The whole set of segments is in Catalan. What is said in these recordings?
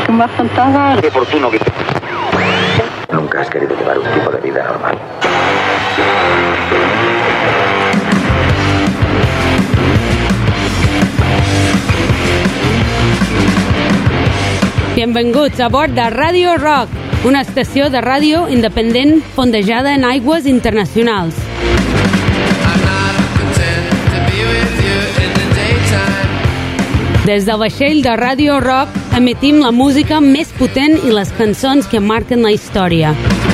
que me afrontaba. Qué oportuno que... Nunca has querido llevar un tipo de vida normal. Benvinguts a bord de Radio Rock, una estació de ràdio independent fondejada en aigües internacionals. Des del vaixell de Radio Rock emetim la música més potent i les cançons que marquen la història.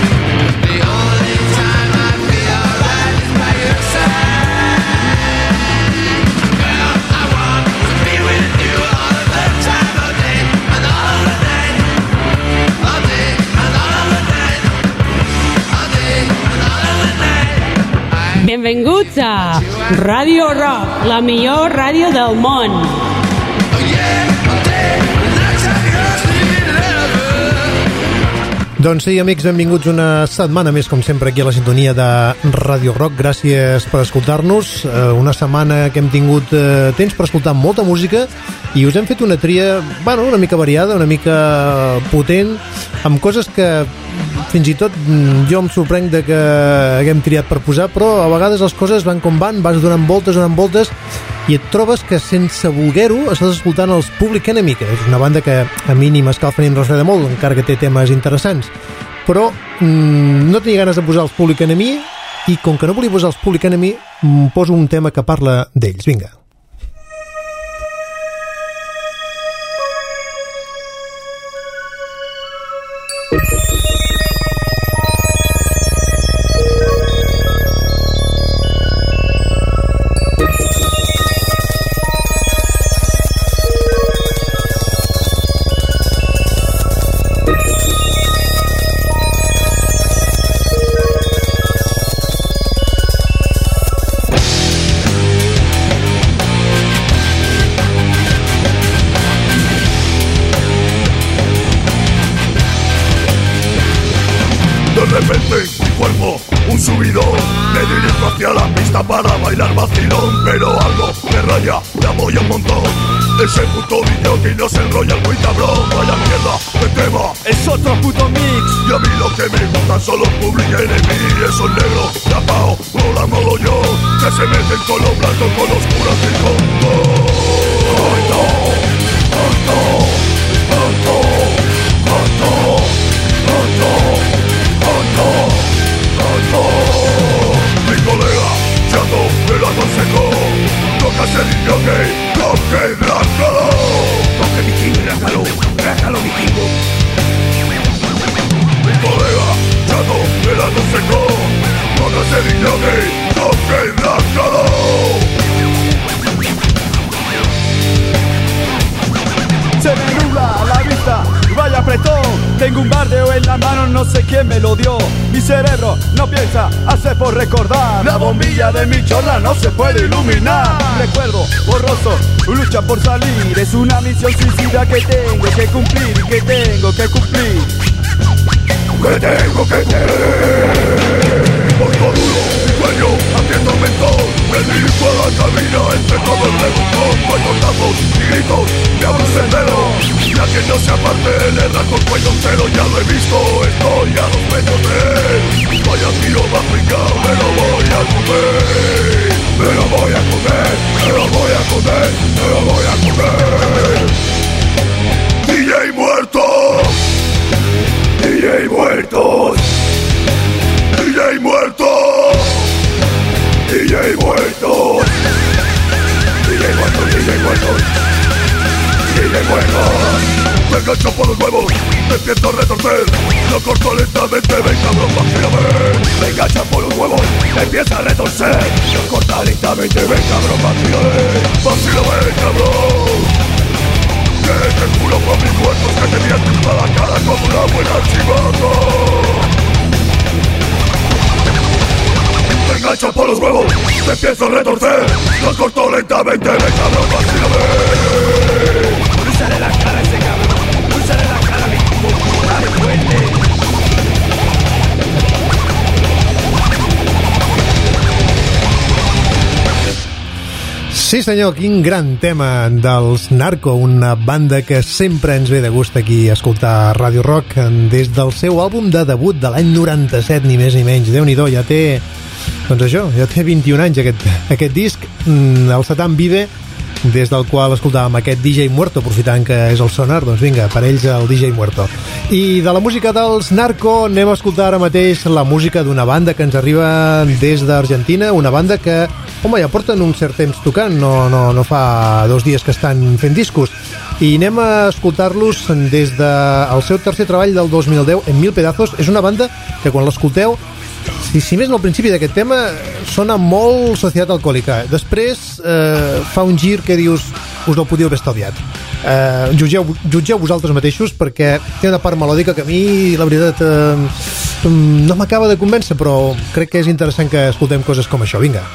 Benvinguts a Radio Rock, la millor ràdio del món. Doncs sí, amics, benvinguts una setmana més, com sempre, aquí a la sintonia de Radio Rock. Gràcies per escoltar-nos. Una setmana que hem tingut temps per escoltar molta música i us hem fet una tria, bueno, una mica variada, una mica potent, amb coses que fins i tot jo em sorprenc de que haguem triat per posar, però a vegades les coses van com van, vas donant voltes i et trobes que sense voler-ho estàs escoltant els Public Enemy, que és una banda que a mi ni m'escalfa ni em refreda molt, encara que té temes interessants, però no tenia ganes de posar els Public Enemy i com que no volia posar els Public Enemy poso un tema que parla d'ells. Vinga. Para bailar vacilón, pero algo me raya, me apoya un montón. Ese puto vídeo que nos enrolla muy cabrón. Vaya mierda, de tema, es otro puto mix. Y a mí lo que me gustan son los Public Enemy. Esos negros, tapao, mola modo yo, que se meten con los blancos, con los curas y con todo. Mi colega me lo aconsejo, toca ser niño gay, toque rácalo. Toque vikingo, rácalo vikingo. Mi colega Chato me lo aconsejo, toca ser niño gay, toque rácalo. Se me nubla la vista, vaya apretón. Tengo un bardeo en la mano, no sé quién me lo dio. Mi cerebro no piensa, hace por recordar. La bombilla de mi chorla no se puede iluminar. Recuerdo borroso, lucha por salir. Es una misión suicida que tengo que cumplir. Que tengo que cumplir. Que tengo que tener. Porco duro, sueño, haciendo mentón. Me dirijo a la cabina entre todo el rebotón. Con tortazos y gritos, me abro sendero. Y a quien no se aparte le arranco el cuello entero. Ya lo he visto, estoy a 2 metros de él. Vaya tiro de África, me lo voy a comer. Me lo voy a comer, me lo voy a comer, me lo voy a comer. DJ muertos, DJ muertos, DJ muertos, DJ muertos, DJ muertos, DJ muertos, DJ muertos. Me engancho por los huevos, me empiezo a retorcer. Lo corto lentamente, ven cabrón, vacílame. Me engancho por los huevos, me empieza a retorcer. Lo corta lentamente, ven cabrón, vacílame, cabrón. Que te juro por mis muertos que te miran a la cara como una buena chivaca. Me engancho por los huevos, me empiezo a retorcer. Lo corto lentamente, ven cabrón, vacílame. Úsale la cara a ese cabrón, úsale la cara a mi tipo, dale fuerte. Sí senyor, quin gran tema dels Narco, una banda que sempre ens ve de gust aquí a escoltar Ràdio Rock des del seu àlbum de debut de l'any 97, ni més ni menys. Déu-n'hi-do, ja té, doncs això, ja té 21 anys aquest disc, el Satan Vive, des del qual escoltàvem aquest DJ Muerto, aprofitant que és el sonar, doncs vinga, per ells el DJ Muerto. I de la música dels Narco anem a escoltar ara mateix la música d'una banda que ens arriba des d'Argentina, una banda que, home, ja porten un cert temps tocant, no fa 2 dies que estan fent discos, i anem a escoltar-los des del seu tercer treball del 2010, En Mil Pedazos. És una banda que quan l'escolteu, si més no al principi d'aquest tema, sona molt Societat Alcohòlica. Després fa un gir que dius, us el podíeu haver estalviat. Jutgeu vosaltres mateixos, perquè té una part melòdica que a mi, la veritat, no m'acaba de convèncer, però crec que és interessant que escoltem coses com això. Vinga.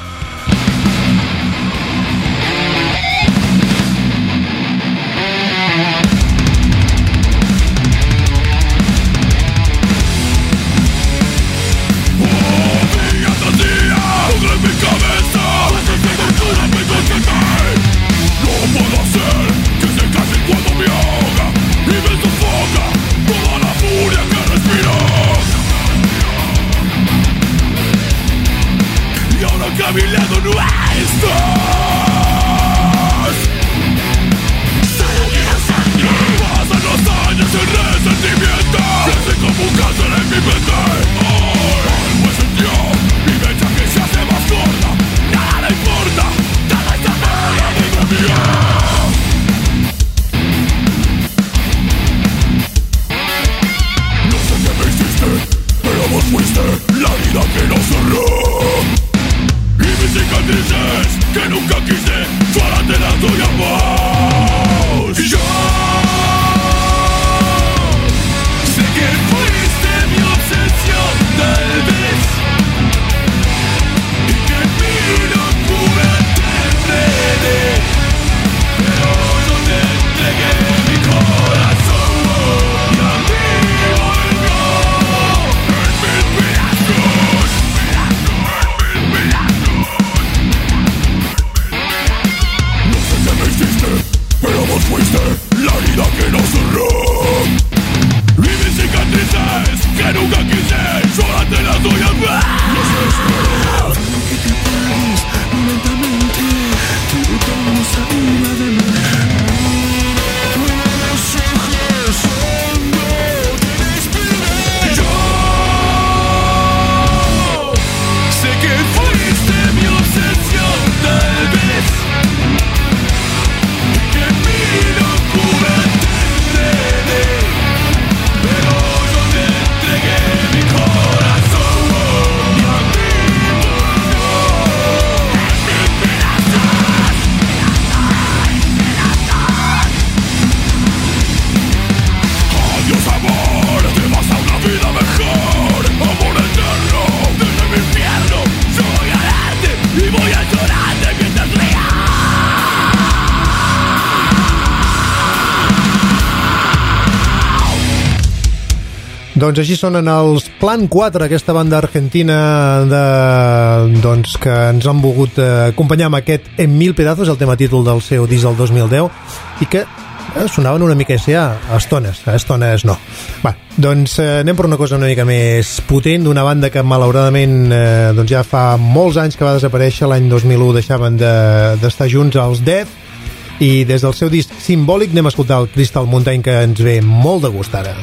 Doncs així sonen els Plan 4, aquesta banda argentina doncs, que ens han volgut acompanyar amb aquest En Mil Pedazos, el tema títol del seu disc del 2010, i que sonaven una mica S.A. a estones no. Va, doncs anem per una cosa una mica més potent, d'una banda que malauradament doncs ja fa molts anys que va desaparèixer. L'any 2001 deixaven d'estar junts els Death, i des del seu disc Simbòlic anem a escoltar el Crystal Mountain, que ens ve molt de gust ara.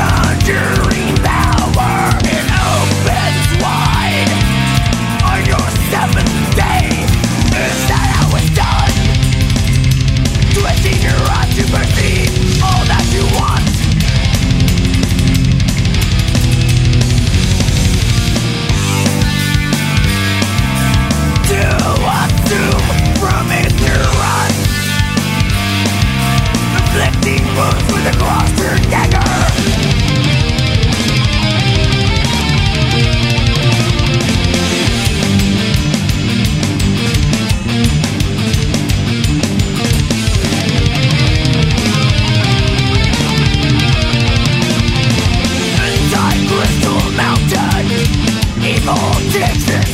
Conjuring power, it opens wide on your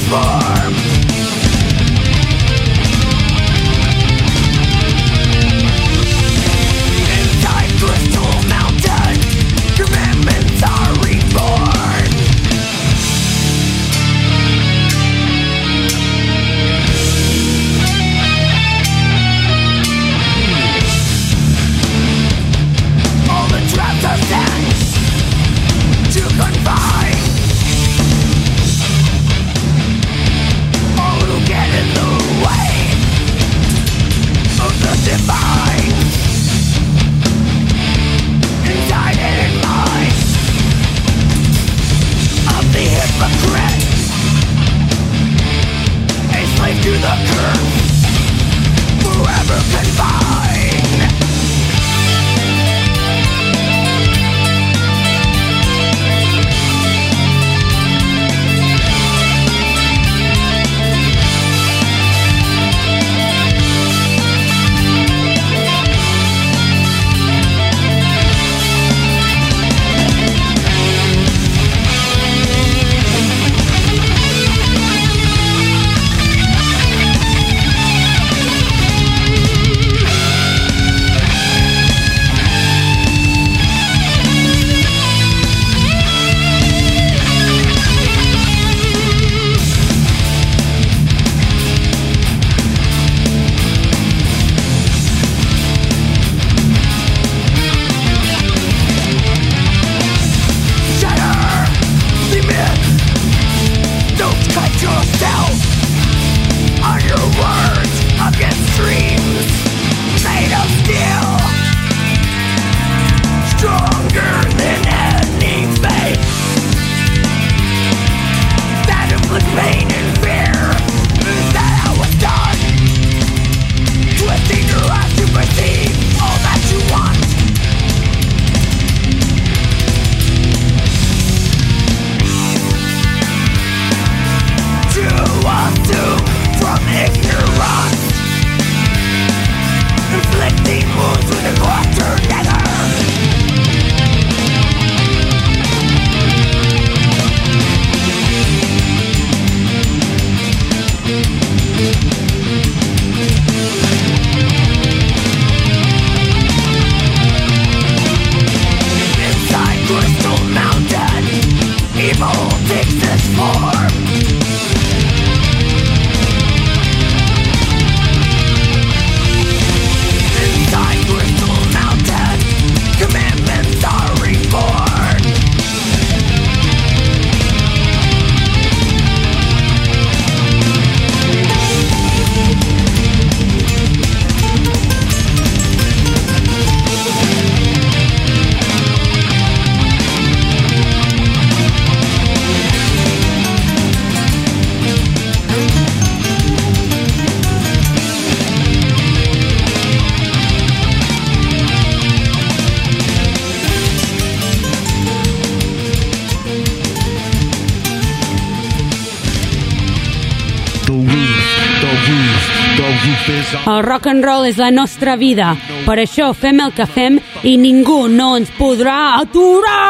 form. Inside Crystal Mountain, commandments are reborn. All the traps are set to confine all who get in the way of the divine. Inside and in mind of the hypocrite, a slave to the curse, forever confined. El rock and roll és la nostra vida. Per això fem el que fem i ningú no ens podrà aturar!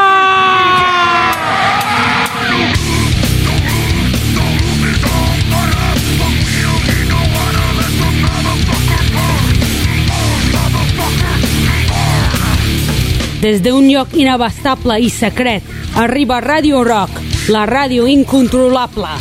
Des d'un lloc inabastable i secret arriba Radio Rock, la ràdio incontrolable.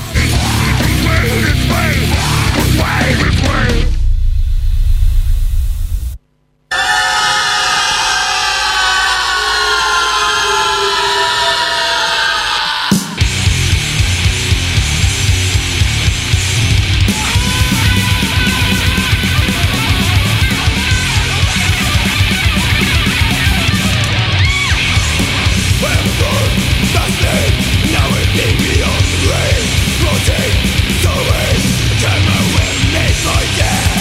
Floating, so away, turn my wind, make my death.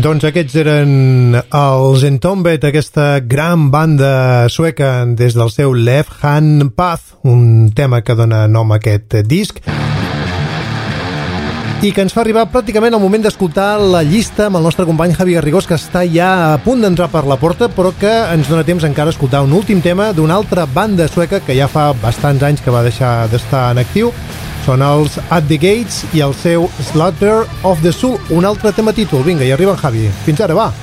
Doncs aquests eren els Entombed, aquesta gran banda sueca des del seu Left Hand Path, un tema que dona nom a aquest disc i que ens fa arribar pràcticament al moment d'escoltar la llista amb el nostre company Javi Garrigós, que està ja a punt d'entrar per la porta, però que ens dona temps encara a escoltar un últim tema d'una altra banda sueca que ja fa bastants anys que va deixar d'estar en actiu. Són els At the Gates i el seu Slaughter of the Soul, un altre tema títol. Vinga, i arriba en Javi. Fins ara, va!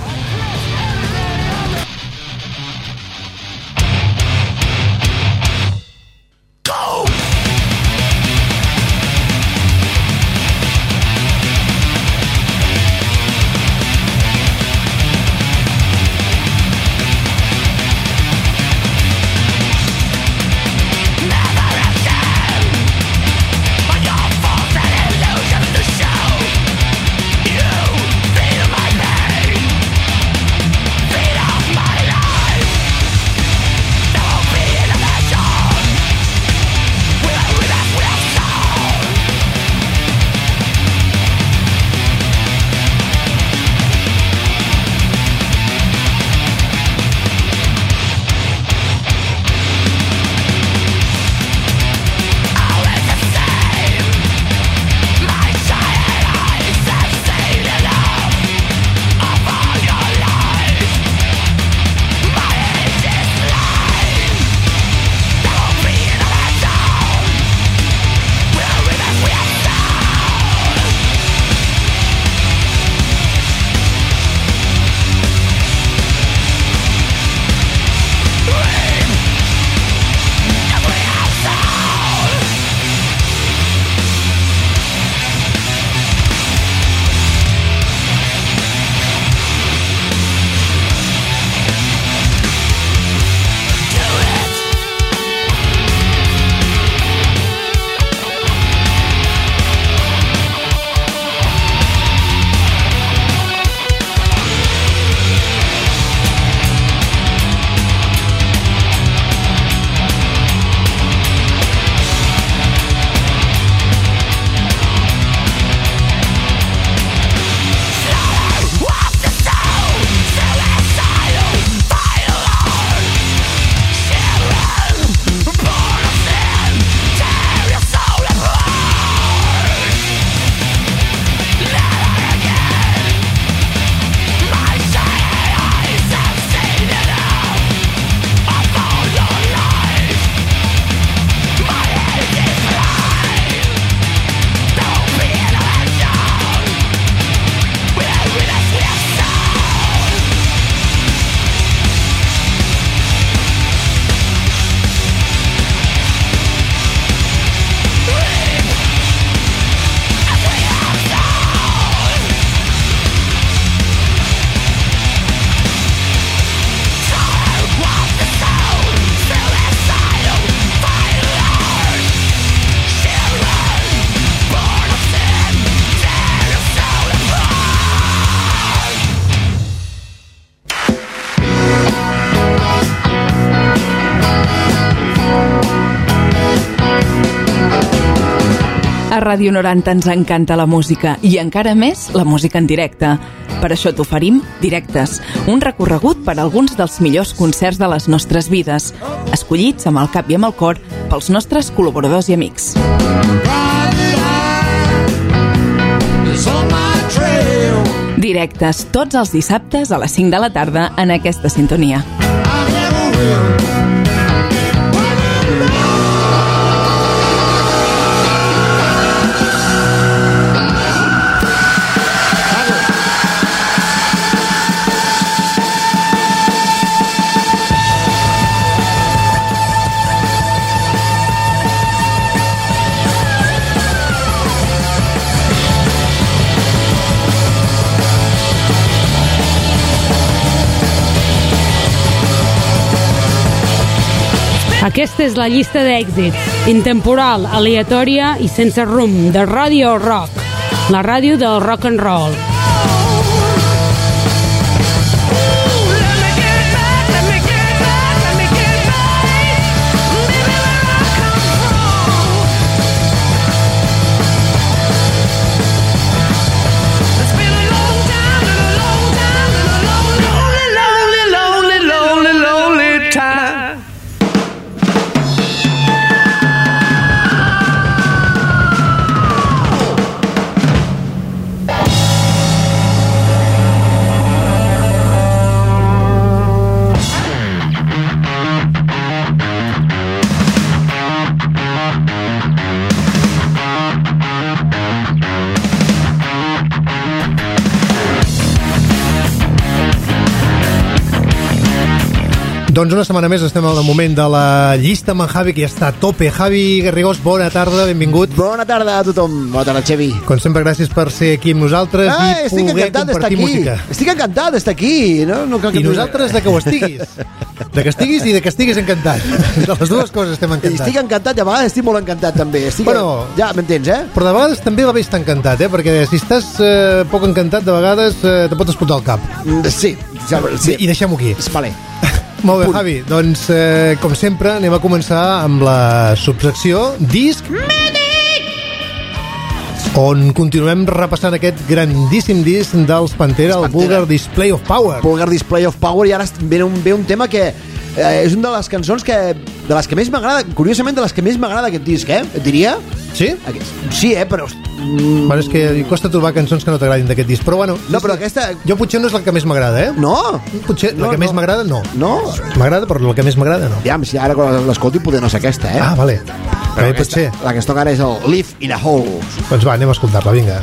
A Ràdio 90 ens encanta la música i encara més la música en directe. Per això t'oferim Directes, un recorregut per alguns dels millors concerts de les nostres vides, escollits amb el cap i amb el cor pels nostres col·laboradors i amics. Directes, tots els dissabtes a les 5 de la tarda en aquesta sintonia. Aquesta és la llista d'èxits, intemporal, aleatòria i sense rumb, de Radio Rock, la ràdio del rock and roll. Doncs una setmana més estem al moment de la llista amb en Javi, que ja està a tope. Javi Garrigós, bona tarda, benvingut. Bona tarda a tothom. Bona tarda, Xevi. Com sempre, gràcies per ser aquí amb nosaltres i poder compartir música. Estic encantat d'estar aquí. No cal que I nosaltres de que ho estiguis. De que estiguis i de que estiguis encantat. De les dues coses estem encantats. Estic encantat i a vegades estic molt encantat també. Ja m'entens, Però de vegades també va bé estar encantat, perquè si estàs poc encantat, de vegades te pot explotar el cap. Sí. I deixem-ho aquí. Vale. Molt bé, Javi. Doncs, com sempre, anem a començar amb la subsecció Disc Mèdic, on continuem repassant aquest grandíssim disc dels Pantera, el Vulgar Display of Power. Vulgar Display of Power, i ara ve un tema que és una de les cançons de les que més m'agrada, curiosament de les que més m'agrada aquest disc, et diria? Sí? Sí, però... Bueno, és que costa trobar cançons que no t'agradin d'aquest disc, però bueno... No, però aquesta... Jo potser no és la que més m'agrada, No? Potser la que més m'agrada, no. No? M'agrada, però la que més m'agrada, no. Ja, si ara quan l'escolti poder no ser aquesta, Ah, vale. Però potser. La que es toca ara és el Live in a Hole. Doncs va, anem a escoltar-la, vinga.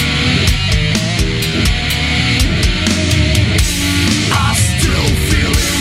I still feel it.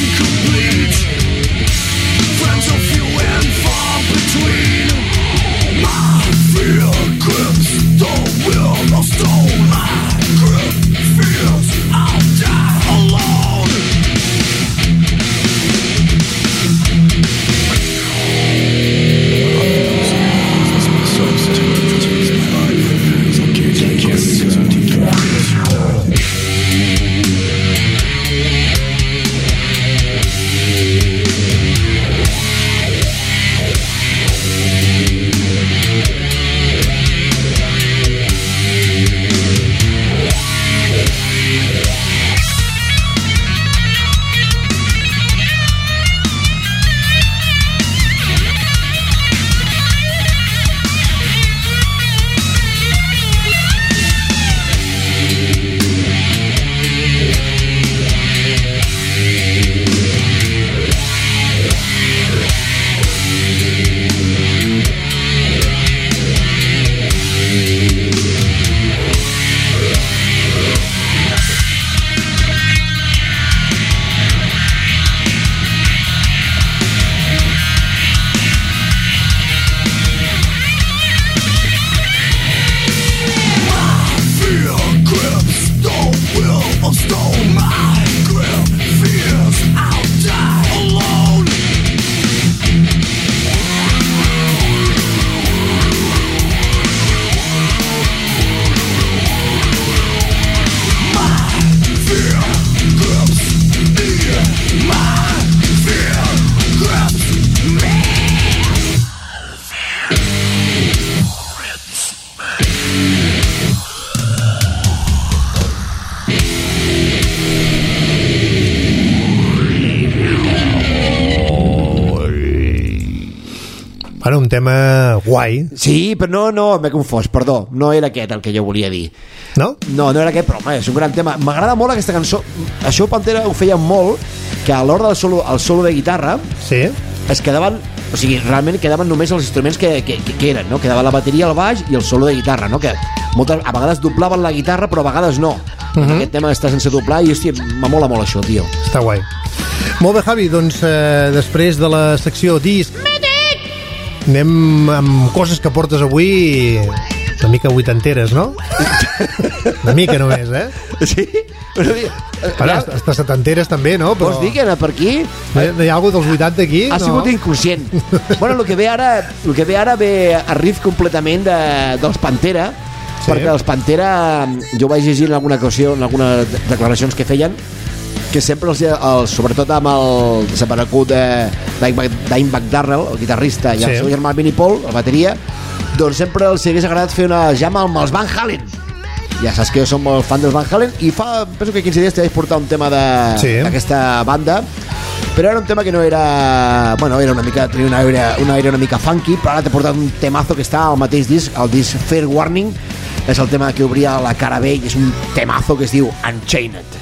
Bueno, un tema guai. Sí, però no, m'he confós, perdó. No era aquest el que jo volia dir. No? No era aquest, però home, és un gran tema. M'agrada molt aquesta cançó. Això Pantera ho feia molt, que a l'hora del solo de guitarra Sí. es quedaven, o sigui, realment quedaven només els instruments que eren, no? Quedava la bateria, el baix i el solo de guitarra, no? Que a vegades doblaven la guitarra, però a vegades no. Aquest tema està sense doblar i, hòstia, m'amola molt això, tio. Està guai. Molt bé, Javi, doncs després de la secció disc anem amb coses que portes avui una mica vuitanteres, no? Una mica només, Sí? Ara, hasta setanteres també, no? Però... Vols dir que anar per aquí? No hi ha alguna dels 80 aquí? Ha sigut inconscient. Bueno, el que ve ara ve a riff completament dels Pantera, perquè els Pantera, jo vaig llegir en alguna ocasió, en algunes declaracions que feien, que sempre sobretot amb el desaparegut Dimebag Darrell, el guitarrista, i el seu germà Vinnie Paul, la bateria, doncs sempre els hagués agradat fer una jam amb els Van Halen. Ja saps que jo som molt fan dels Van Halen, i penso que 15 dies te vaig portar un tema d'aquesta banda, però era un tema que no era... Bueno, era una mica, tenia un aire una mica funky, però ara t'he portat un temazo que està al mateix disc, el disc Fair Warning. És el tema que obria la cara B i és un temazo que es diu Unchained.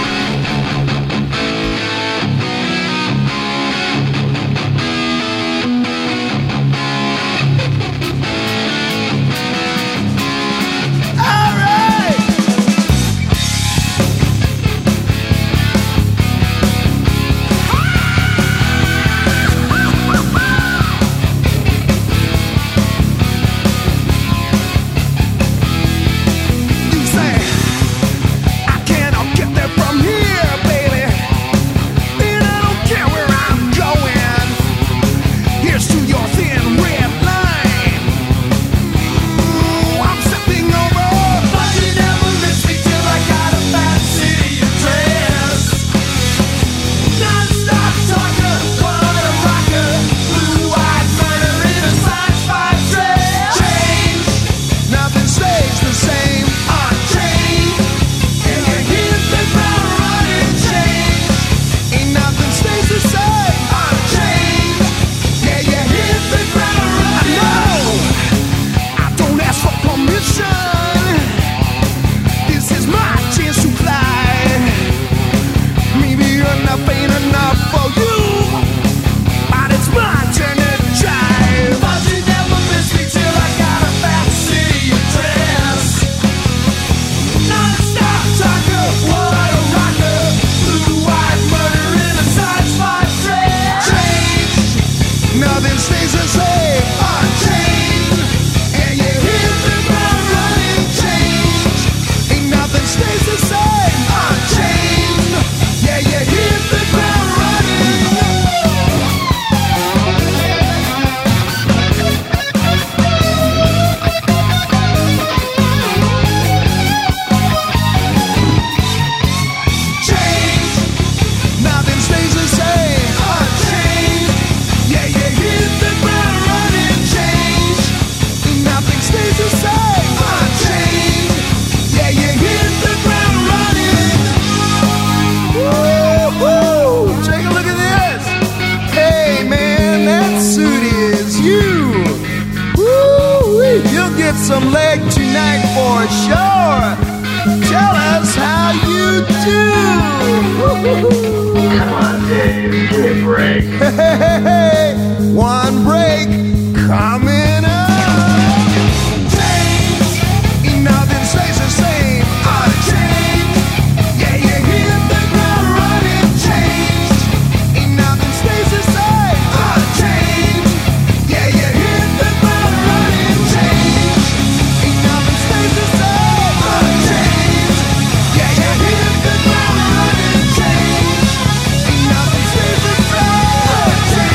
Some leg tonight for sure. Tell us how you do. Come on, Dave, give me a break. Hey, one break coming up. Change, nothing stays the same. Change, yeah, you hit the ground running. Change, nothing stays the same. Change, yeah, you hit the ground running. Change. Change.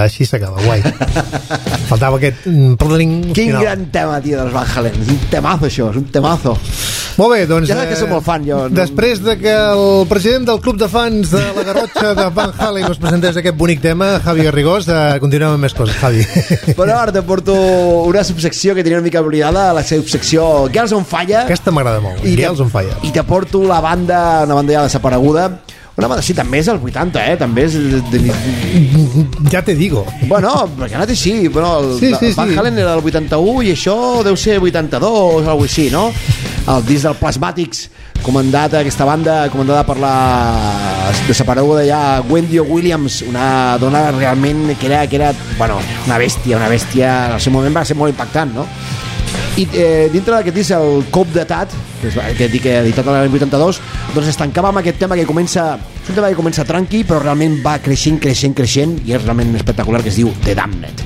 Així s'acaba, guai. Faltava aquest plering Quin final. gran tema, tio, dels Van Halen. És un temazo, això, és un temazo. Molt bé, doncs... Ja saps que soc molt fan, jo. Després de que el president del club de fans de la Garrotxa de Van Halen us presentés aquest bonic tema, Javi Garrigós, continuem amb més coses, Javi. Però ara te porto una subsecció que tenia una mica oblidada, la subsecció Girls on Fire. Aquesta m'agrada molt, Girls on Fire. I te porto una banda ja desapareguda. Una banda, sí, també és dels 80, també és... Ja te digo. Bueno, ja no té sí. Bueno, sí. Van Halen era del 81 i això deu ser 82 o alguna cosa així, no? El disc del Plasmatics, aquesta banda comandada per la desapareguda ja Wendy Williams, una dona realment que era bueno, una bèstia. En el seu moment va ser molt impactant, no? I dintre d'aquest disc, el Cop de Tat, que dic que editat l'any 82, doncs es tancava amb aquest tema que comença, és un tema que comença tranqui, però realment va creixent i és realment espectacular, que es diu The Damned.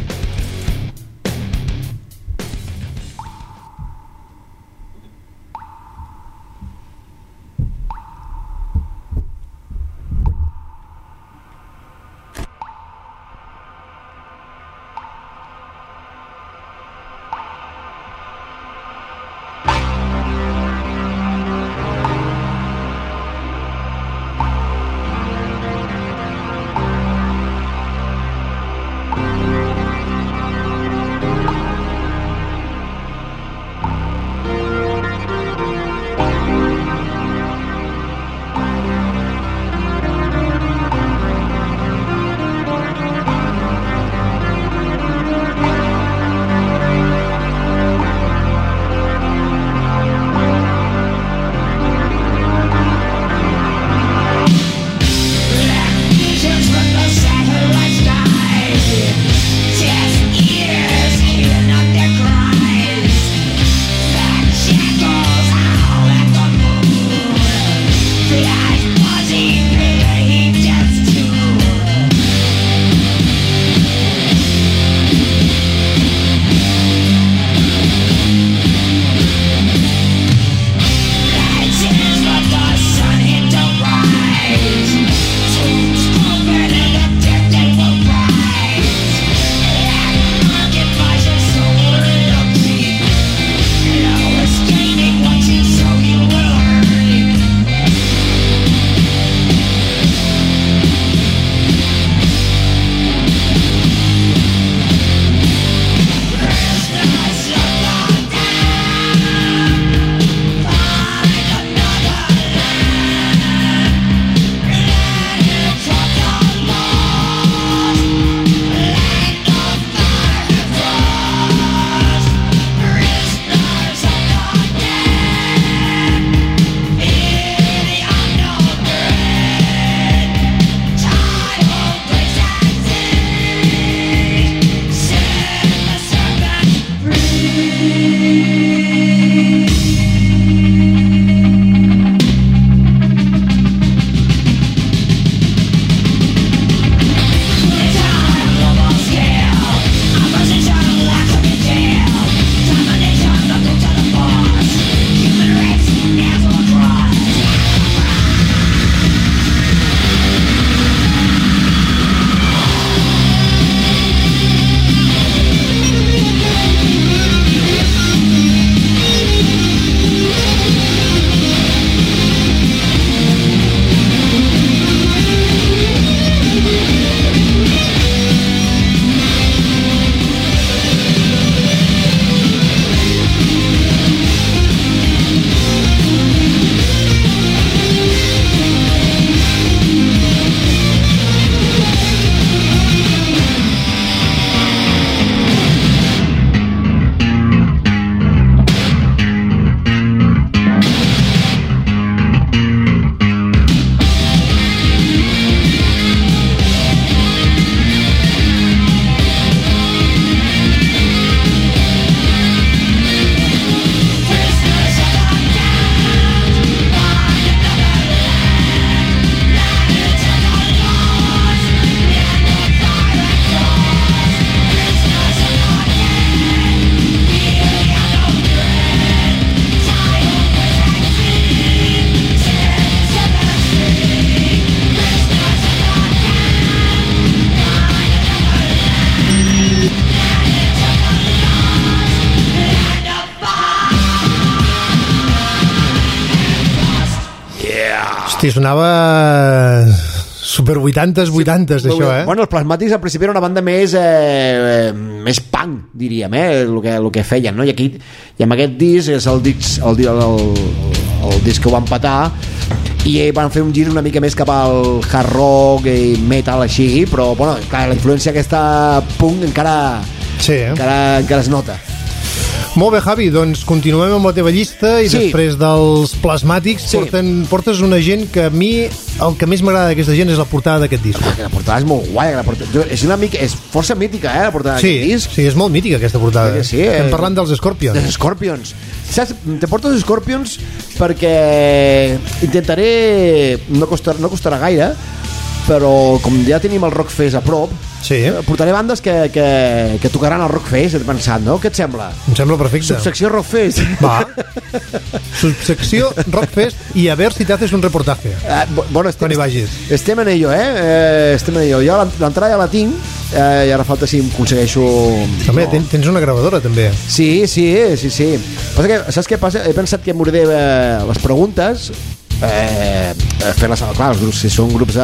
Sí, sonava super 80s, això, Bueno, els Plasmàtics al principi era una banda més punk, diríem, el que feien, no? I amb aquest disc és el disc que ho van petar, i van fer un gir una mica més cap al hard rock i metal així, però bueno, clar, la influència aquesta punk encara es nota. Molt bé, Javi, doncs continuem amb la teva llista i després dels Plasmàtics portes una gent que a mi el que més m'agrada d'aquesta gent és la portada d'aquest disc. La portada és molt guai, és força mítica, la portada d'aquest disc. Sí, és molt mítica aquesta portada. Sí, estem parlant dels Scorpions. Dels Scorpions. Saps? Te porto els Scorpions perquè intentaré, no costarà gaire, però com ja tenim el Rockfest a prop, portaré bandes que tocaran al Rockfest, he pensat, no? Què et sembla? Em sembla perfecte. Subsecció Rockfest. Va. Subsecció Rockfest i a ver si te haces un reportaje. Bueno, quan hi vagis. Estem en ello, estem en ello. Jo l'entrada ja la tinc, i ara falta si aconsegueixo... També, tens una gravadora, també. Sí. Passa que, saps què passa? He pensat que m'hauré les preguntes fer-les, clar, els grups, si són grups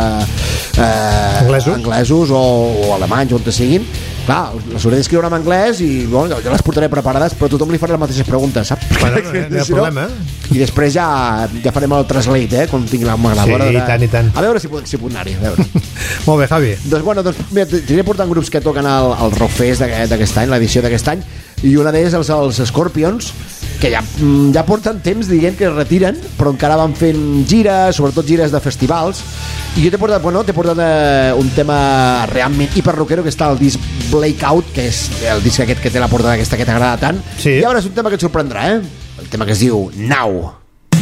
anglesos o alemanys, on te siguin, clar, les hauré d'escriure en anglès i bueno, jo les portaré preparades, però a tothom li faré les mateixes preguntes, saps? Bueno, no hi ha problema. I després ja farem el translate, quan tingui la gravadora. Sí, i tant. A veure si puc anar-hi, a veure. Molt bé, Javi. Doncs mira, t'aniré portant grups que toquen al Rockfest d'aquest any, l'edició d'aquest any, i una d'elles els Scorpions, que ja porten temps dient que es retiren, però encara van fent gires, sobretot gires de festivals, i jo t'he portat un tema realment hiperrockero, que està el disc Blackout, que és el disc aquest que té la portada aquesta que t'agrada tant, i ara és un tema que et sorprendrà, el tema que es diu Now.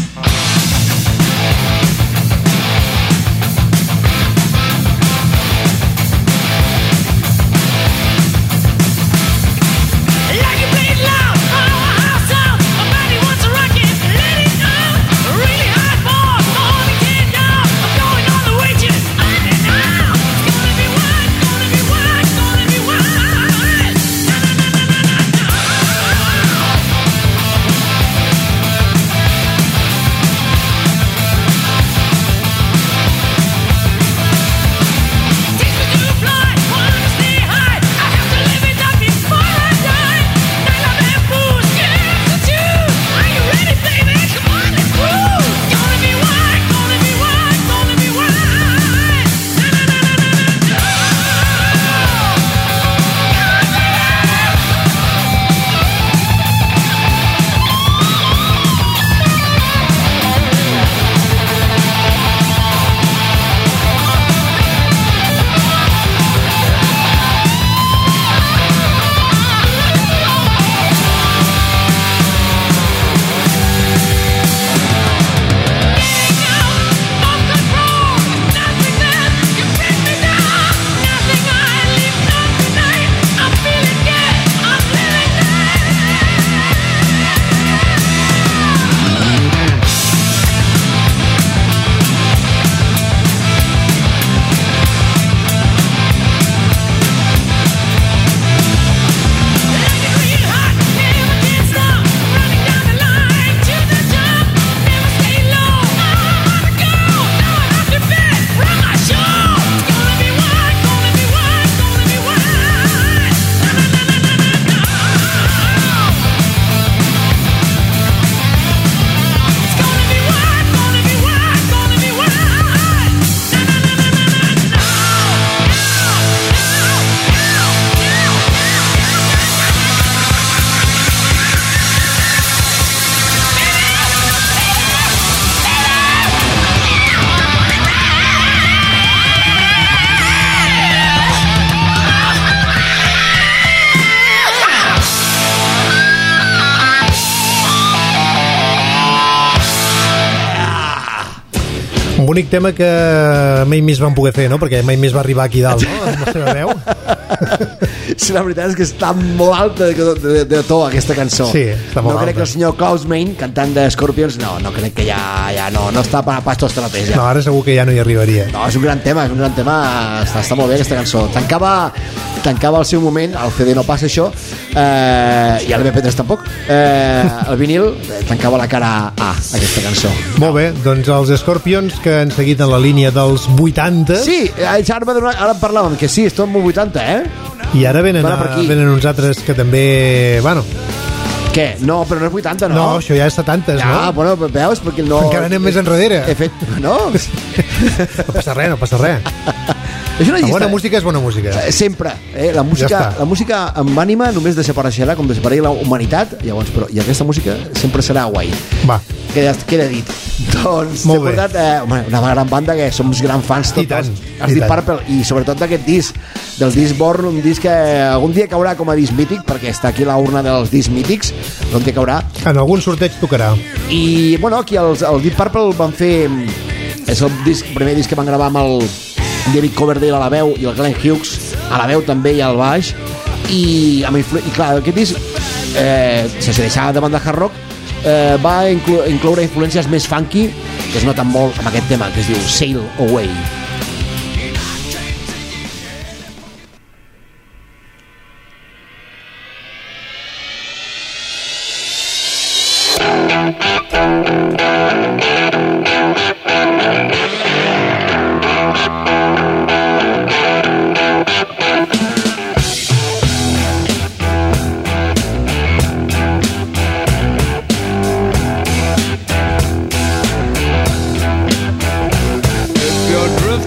Bonic tema que mai més van poder fer, no? Perquè mai més va arribar aquí dalt, no? Amb la seva veu. Sí, la veritat és que està molt alta de to aquesta cançó. Sí, està molt no crec alta. que el senyor Klaus Meine, cantant de Scorpions, no crec que ja no està per a pastos trapers ja. No, ara segur que ja no hi arribaria. No, és un gran tema, està molt bé aquesta cançó. Tancava al seu moment, al CD no passa això, i al MP3 tampoc. El vinil tancava la cara A, aquesta cançó. Molt bé, doncs els Scorpions que han seguit en la línia dels 80. Sí, ara en parlàvem, que sí, estem en 80, I ara venen per aquí. uns altres que també... Bueno, Què? No, però no és 80, no? no, això ja és 70, Ja, no? bueno, veus? Perquè no... Encara anem més enrere. He fet... No? No passa res. És una La llista... bona música és bona música. Sempre. La Ja música, està. la música amb ànima només desapareixerà com desapareix la humanitat, llavors, però, i aquesta música sempre serà guai. Va, Queda dit. Doncs Molt t'he bé. portat una gran banda que som grans fans tots. I tant, Els i Deep tant. Purple, i sobretot d'aquest disc, del disc Born, un disc que algun dia caurà com a disc mític, perquè està aquí la urna dels discs mítics, on té caurà. en algun sorteig tocarà. I, bueno, aquí el Deep Purple van fer... És el primer disc que van gravar amb el David Coverdale a la veu i el Glenn Hughes a la veu també i al baix. I clar, aquest disc, sense deixar de banda hard rock, va incloure influències més funky que es noten molt amb aquest tema que es diu Sail Away. If you're driven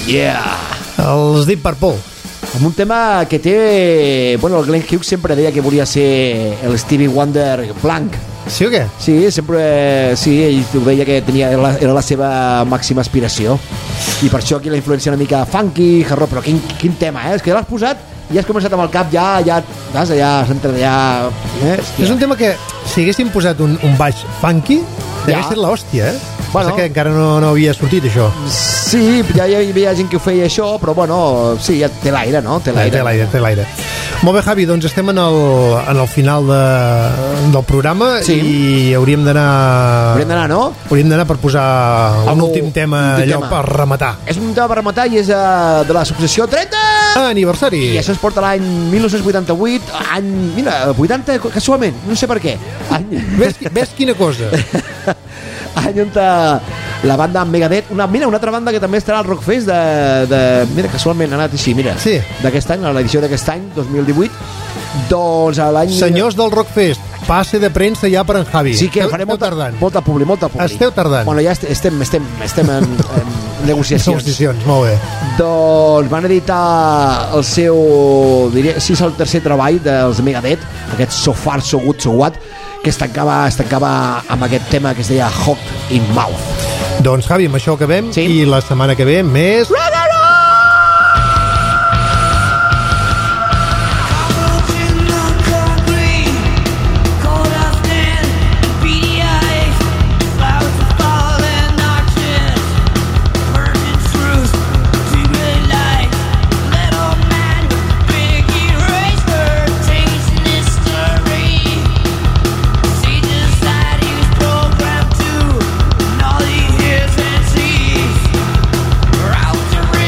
Yeah! Els Deep Purple. Amb un tema que té... Bueno, el Glenn Hughes sempre deia que volia ser el Stevie Wonder blanc. Sí o què? Sí, sempre... Sí, ell ho deia que era la seva màxima aspiració. I per això aquí la influència una mica funky, hard rock, però quin tema, És que ja l'has posat i has començat amb el cap, ja s'entra allà... És un tema que, si haguéssim posat un baix funky, hauria estat l'hòstia, Bueno. Passa que encara no havia sortit, això. Sí, ja hi havia gent que ho feia això, però bueno, sí, ja té l'aire, no? Té l'aire. Molt bé, Javi, doncs estem en el final del programa i hauríem d'anar... no? Hauríem d'anar per posar un últim tema allò per rematar. És un tema per rematar i és de la successió 30 aniversari. I això es porta l'any 1988, any... Mira, 80 casualment, no sé per què. Ves quina cosa. Any on la banda Megadeth, una altra banda que també estarà al Rockfest mira, casualment ha anat així, d'aquest any, a l'edició d'aquest any 2018, doncs a l'any... Senyors del Rockfest, passe de premsa ja per en Javi. Sí que farem molta publi. Esteu tardant. Bueno, ja estem en negociacions. Molt bé. Doncs van editar el seu, diria, sí, és el tercer treball dels Megadeth, aquest So Far So Good So What, que es tancava amb aquest tema que es deia Hot in Mouth. Doncs Javi, amb això acabem i la setmana que ve més... Out the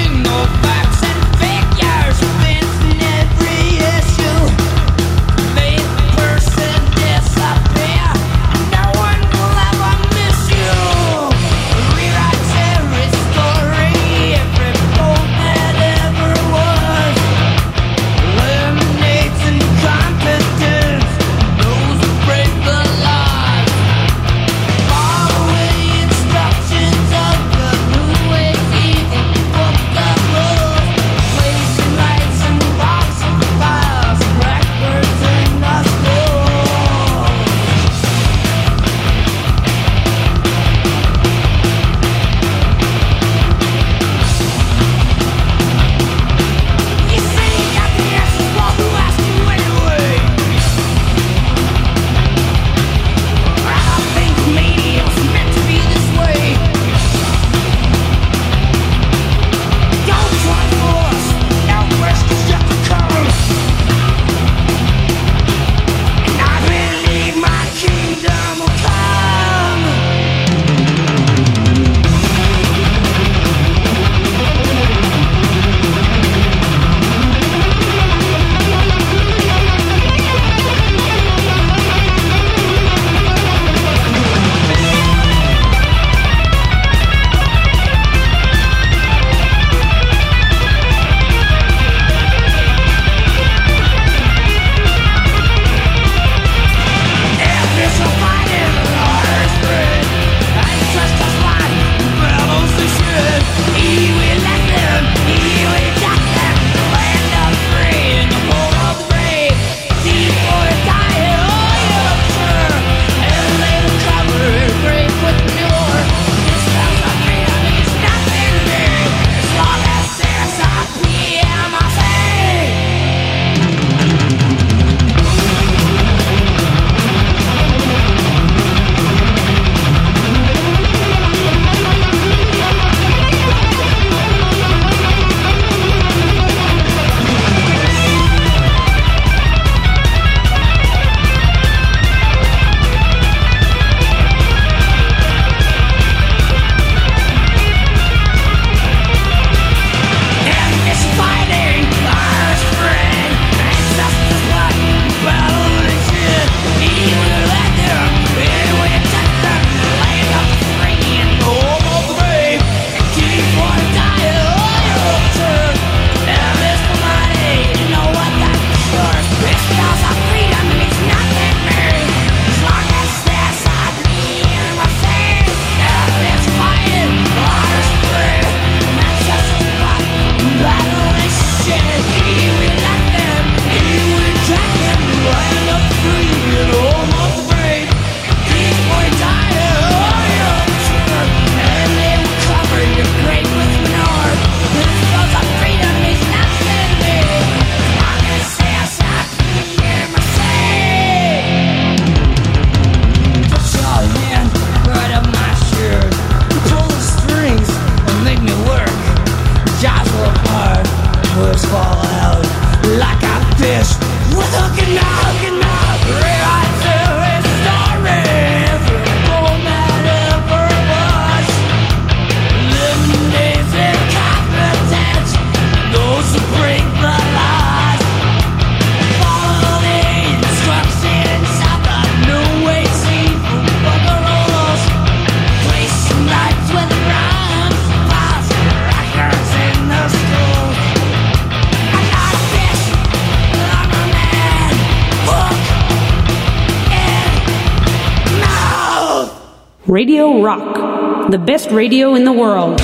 Radio Rock, the best radio in the world.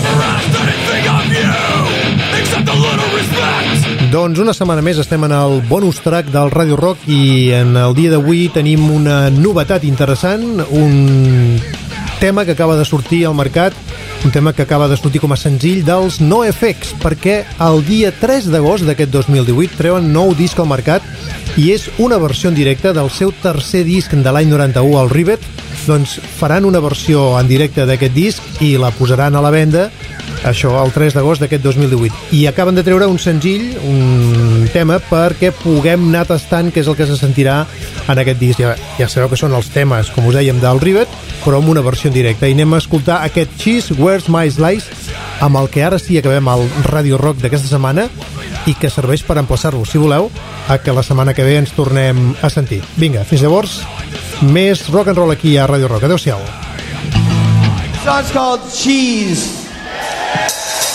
Doncs una setmana més estem en el bonus track del Radio Rock i en el dia d'avui tenim una novetat interessant, un tema que acaba de sortir al mercat, un tema que acaba de sortir com a senzill dels NoFX, perquè el dia 3 d'agost d'aquest 2018 treuen nou disc al mercat i és una versió en directe del seu tercer disc de l'any 91, el Rivet. Doncs faran una versió en directe d'aquest disc i la posaran a la venda, això el 3 d'agost d'aquest 2018. I acaben de treure un senzill, un tema, perquè puguem anar tastant què és el que se sentirà en aquest disc. Ja sabeu que són els temes, com us dèiem, del Rivet, però amb una versió en directe. I anem a escoltar aquest Cheese, Where's My Slice, amb el que ara sí acabem el Radio Rock d'aquesta setmana i que serveix per emplaçar-vos, si voleu, a que la setmana que ve ens tornem a sentir. Vinga, fins llavors, més rock and roll aquí a Radio Rock. Adéu-siau. Song's called Cheese.